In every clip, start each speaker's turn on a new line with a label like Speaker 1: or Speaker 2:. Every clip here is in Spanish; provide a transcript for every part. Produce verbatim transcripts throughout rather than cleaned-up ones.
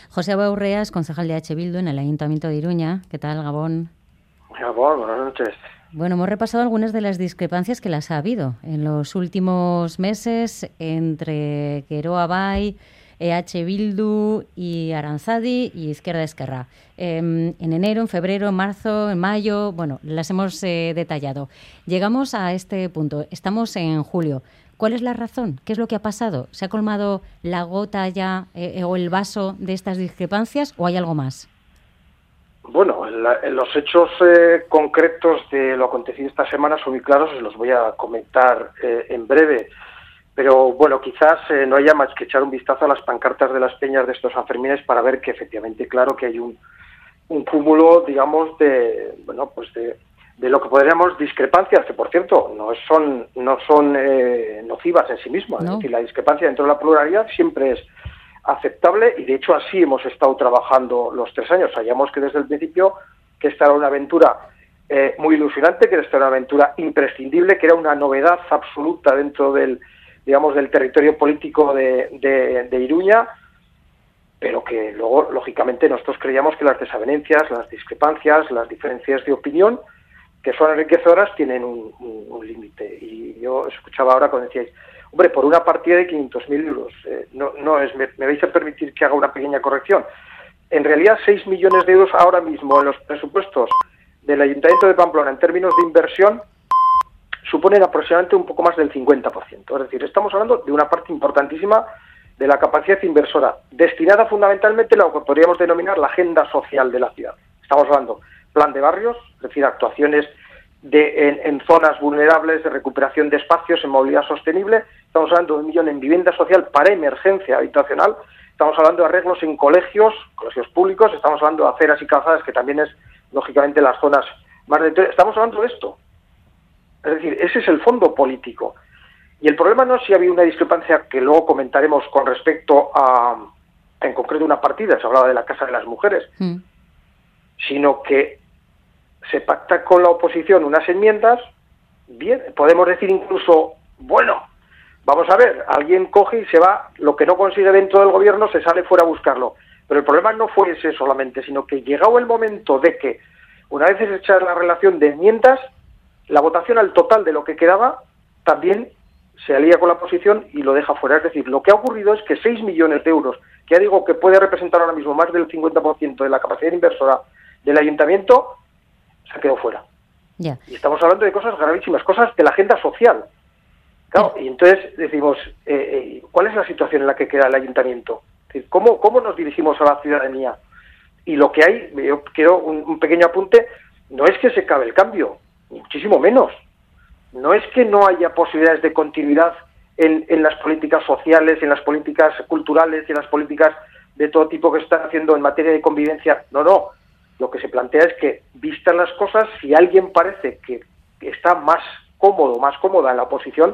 Speaker 1: José Abaurrea es concejal de H. Bildu en el Ayuntamiento de Iruña. ¿Qué tal, Gabón?
Speaker 2: Gabón, buenas noches.
Speaker 1: Bueno, hemos repasado algunas de las discrepancias que las ha habido en los últimos meses entre Geroa Bai, E H Bildu y Aranzadi y Izquierda Esquerra. Eh, en enero, en febrero, en marzo, en mayo, bueno, las hemos eh, detallado. Llegamos a este punto. Estamos en julio. ¿Cuál es la razón? ¿Qué es lo que ha pasado? ¿Se ha colmado la gota ya eh, o el vaso de estas discrepancias o hay algo más?
Speaker 2: Bueno, la, los hechos eh, concretos de lo acontecido esta semana son muy claros, os los voy a comentar eh, en breve. Pero bueno, quizás eh, no haya más que echar un vistazo a las pancartas de las peñas de estos Sanfermines para ver que efectivamente, claro, que hay un, un cúmulo, digamos, de bueno, pues de, de lo que podríamos discrepancias, que por cierto no son no son eh, nocivas en sí mismas. No. Es decir, la discrepancia dentro de la pluralidad siempre es aceptable y de hecho así hemos estado trabajando los tres años. Sabíamos que desde el principio que esta era una aventura eh, muy ilusionante, que esta era una aventura imprescindible, que era una novedad absoluta dentro del digamos, del territorio político de, de, de Iruña, pero que luego, lógicamente, nosotros creíamos que las desavenencias, las discrepancias, las diferencias de opinión, que son enriquecedoras, tienen un, un, un límite. Y yo escuchaba ahora cuando decíais, hombre, por una partida de quinientos mil euros, eh, no, no es, me, me vais a permitir que haga una pequeña corrección. En realidad, seis millones de euros ahora mismo en los presupuestos del Ayuntamiento de Pamplona, en términos de inversión, suponen aproximadamente un poco más del cincuenta por ciento. Es decir, estamos hablando de una parte importantísima de la capacidad inversora, destinada fundamentalmente a lo que podríamos denominar la agenda social de la ciudad. Estamos hablando plan de barrios, es decir, actuaciones de, en, en zonas vulnerables, de recuperación de espacios, en movilidad sostenible. Estamos hablando de un millón en vivienda social para emergencia habitacional. Estamos hablando de arreglos en colegios, colegios públicos. Estamos hablando de aceras y calzadas, que también es, lógicamente, las zonas más de... Estamos hablando de esto. Es decir, ese es el fondo político. Y el problema no es si había una discrepancia, que luego comentaremos con respecto a, en concreto, una partida, se hablaba de la Casa de las Mujeres, mm. sino que se pacta con la oposición unas enmiendas, bien, podemos decir incluso, bueno, vamos a ver, alguien coge y se va, lo que no consigue dentro del gobierno se sale fuera a buscarlo. Pero el problema no fue ese solamente, sino que llegado el momento de que, una vez es hecha la relación de enmiendas, la votación al total de lo que quedaba también se alía con la oposición y lo deja fuera. Es decir, lo que ha ocurrido es que seis millones de euros, que ya digo que puede representar ahora mismo más del cincuenta por ciento de la capacidad inversora del ayuntamiento, se ha quedado fuera.
Speaker 1: Yeah.
Speaker 2: Y estamos hablando de cosas gravísimas, cosas de la agenda social. Claro, yeah. Y entonces decimos, eh, ¿cuál es la situación en la que queda el ayuntamiento? Es decir, ¿cómo, cómo nos dirigimos a la ciudadanía? Y lo que hay, yo quiero un, un pequeño apunte, no es que se acabe el cambio, muchísimo menos. No es que no haya posibilidades de continuidad en, en las políticas sociales, en las políticas culturales y en las políticas de todo tipo que se están haciendo en materia de convivencia. No, no. Lo que se plantea es que, vistas las cosas, si alguien parece que está más cómodo, más cómoda en la oposición,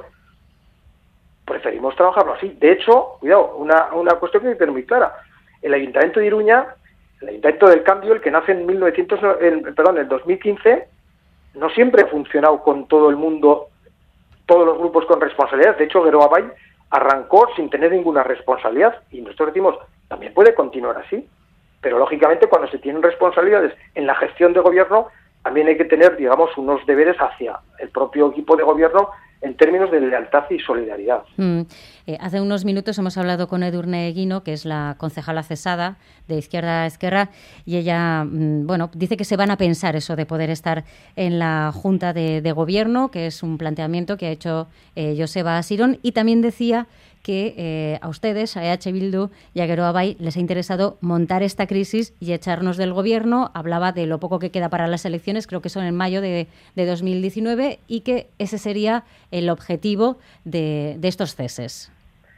Speaker 2: preferimos trabajarlo así. De hecho, cuidado, una, una cuestión que hay que tener muy clara. El Ayuntamiento de Iruña, el Ayuntamiento del Cambio, el que nace en mil novecientos, en, perdón, en dos mil quince, no siempre ha funcionado con todo el mundo, todos los grupos con responsabilidad. De hecho, Geroa Bai arrancó sin tener ninguna responsabilidad y nosotros decimos, también puede continuar así. Pero, lógicamente, cuando se tienen responsabilidades en la gestión de gobierno, también hay que tener, digamos, unos deberes hacia el propio equipo de gobierno en términos de lealtad y solidaridad.
Speaker 1: Mm. Eh, hace unos minutos hemos hablado con Edurne Eguino, que es la concejala cesada de Izquierda Esquerra, y ella, mm, bueno, dice que se van a pensar eso de poder estar en la Junta de, de Gobierno, que es un planteamiento que ha hecho eh, Joseba Asirón, y también decía que eh, a ustedes, a E H Bildu y a Geroa Bai, les ha interesado montar esta crisis y echarnos del gobierno. Hablaba de lo poco que queda para las elecciones, creo que son en mayo de, de dos mil diecinueve, y que ese sería el objetivo de, de estos ceses.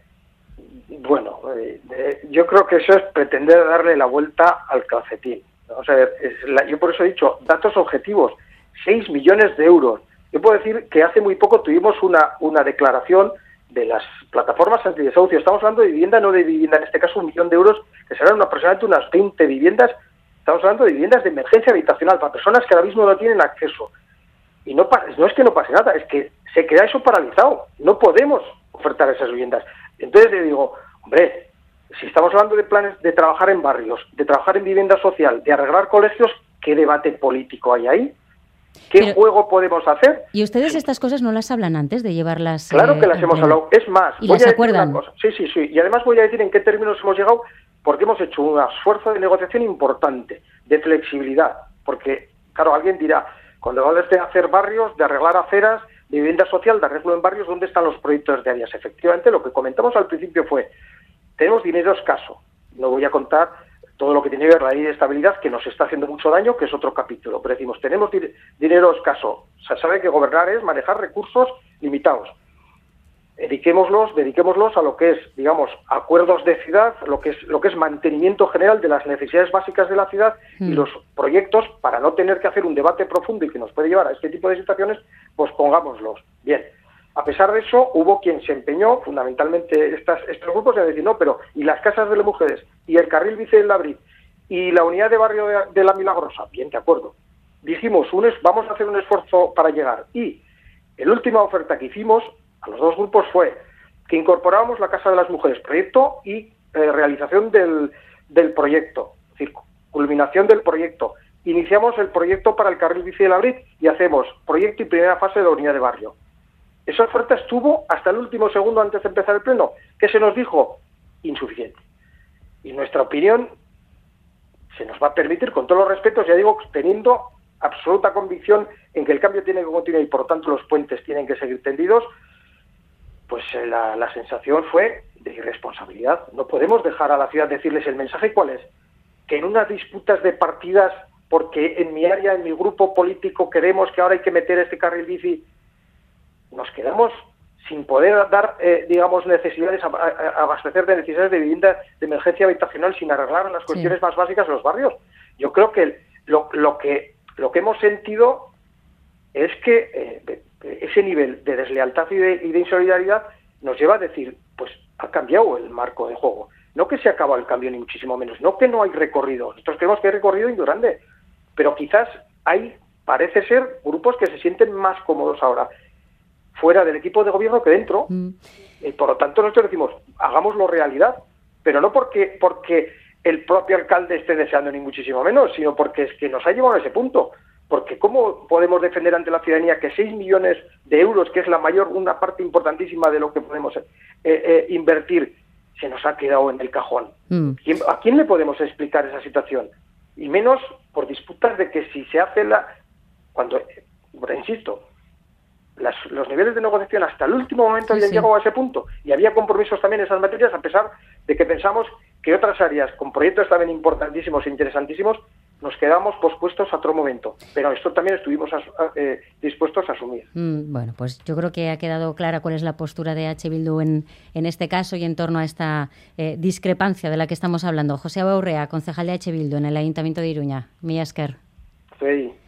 Speaker 2: Bueno, eh, eh, yo creo que eso es pretender darle la vuelta al calcetín. O sea, es la, yo por eso he dicho, datos objetivos, seis millones de euros. Yo puedo decir que hace muy poco tuvimos una, una declaración de las plataformas antidesahucio. Estamos hablando de vivienda, no de vivienda, en este caso un millón de euros, que serán aproximadamente unas veinte viviendas. Estamos hablando de viviendas de emergencia habitacional para personas que ahora mismo no tienen acceso. Y no, no es que no pase nada, es que se queda eso paralizado. No podemos ofertar esas viviendas. Entonces le digo, hombre, Si estamos hablando de planes de trabajar en barrios, de trabajar en vivienda social, de arreglar colegios, ¿qué debate político hay ahí? ¿Qué Pero, juego podemos hacer?
Speaker 1: ¿Y ustedes sí. estas cosas no las hablan antes de llevarlas?
Speaker 2: Claro
Speaker 1: eh,
Speaker 2: que las hemos pleno. hablado. Es más,
Speaker 1: ¿Y
Speaker 2: voy
Speaker 1: las
Speaker 2: a
Speaker 1: acuerdan?
Speaker 2: decir una cosa. Sí, sí, sí. Y además voy a decir en qué términos hemos llegado, porque hemos hecho un esfuerzo de negociación importante, de flexibilidad. Porque, claro, alguien dirá, cuando hables de hacer barrios, de arreglar aceras, de vivienda social, de arreglo en barrios, ¿dónde están los proyectos de áreas? Efectivamente, lo que comentamos al principio fue, tenemos dinero escaso. No voy a contar todo lo que tiene que ver la ley de estabilidad, que nos está haciendo mucho daño, que es otro capítulo. Pero decimos, tenemos di- dinero escaso. O sea, sabe que gobernar es manejar recursos limitados. Dediquémoslos, dediquémoslos a lo que es, digamos, acuerdos de ciudad, lo que es, lo que es mantenimiento general de las necesidades básicas de la ciudad mm. y los proyectos, para no tener que hacer un debate profundo y que nos puede llevar a este tipo de situaciones, pues pongámoslos. Bien. A pesar de eso, hubo quien se empeñó, fundamentalmente estas, estos grupos, en decir, no, pero ¿y las casas de las mujeres? ¿Y el carril bici del Labrit? ¿Y la unidad de barrio de, de La Milagrosa? Bien, de acuerdo. Dijimos, un es, vamos a hacer un esfuerzo para llegar. Y la última oferta que hicimos a los dos grupos fue que incorporábamos la Casa de las Mujeres, proyecto y eh, realización del, del proyecto, es decir, culminación del proyecto. Iniciamos el proyecto para el carril bici del Labrit y hacemos proyecto y primera fase de la unidad de barrio. Esa oferta estuvo hasta el último segundo antes de empezar el pleno. ¿Qué se nos dijo? Insuficiente. Y nuestra opinión se nos va a permitir, con todos los respetos, ya digo, teniendo absoluta convicción en que el cambio tiene que continuar y por lo tanto los puentes tienen que seguir tendidos, pues la, la sensación fue de irresponsabilidad. No podemos dejar a la ciudad decirles el mensaje. ¿Cuál es? Que en unas disputas de partidas, porque en mi área, en mi grupo político queremos que ahora hay que meter este carril bici, nos quedamos sin poder dar, eh, digamos, necesidades, a, a, abastecer de necesidades de vivienda de emergencia habitacional sin arreglar las cuestiones sí. más básicas de los barrios. Yo creo que lo, lo que lo que hemos sentido es que eh, ese nivel de deslealtad y de, y de insolidaridad nos lleva a decir, pues ha cambiado el marco de juego. No que se acaba el cambio, ni muchísimo menos. No que no hay recorrido. Nosotros creemos que hay recorrido indurable. Pero quizás hay, parece ser, grupos que se sienten más cómodos ahora fuera del equipo de gobierno que dentro. Mm. Y por lo tanto nosotros decimos, hagámoslo realidad, pero no porque porque el propio alcalde esté deseando ni muchísimo menos, sino porque es que nos ha llevado a ese punto. Porque ¿cómo podemos defender ante la ciudadanía que seis millones de euros, que es la mayor, una parte importantísima de lo que podemos eh, eh, invertir, se nos ha quedado en el cajón? Mm. ¿Quién, ¿A quién le podemos explicar esa situación? Y menos por disputas de que si se hace la... cuando, insisto, Las, los niveles de negociación hasta el último momento sí, habían sí. llegado a ese punto y había compromisos también en esas materias, a pesar de que pensamos que otras áreas con proyectos también importantísimos e interesantísimos nos quedamos pospuestos a otro momento, pero esto también estuvimos a, a, eh, dispuestos a asumir.
Speaker 1: Mm, bueno, pues yo creo que ha quedado clara cuál es la postura de H. Bildu en, en este caso y en torno a esta eh, discrepancia de la que estamos hablando. José Abaurrea, concejal de H. Bildu en el Ayuntamiento de Iruña. Mila esker.
Speaker 2: Sí.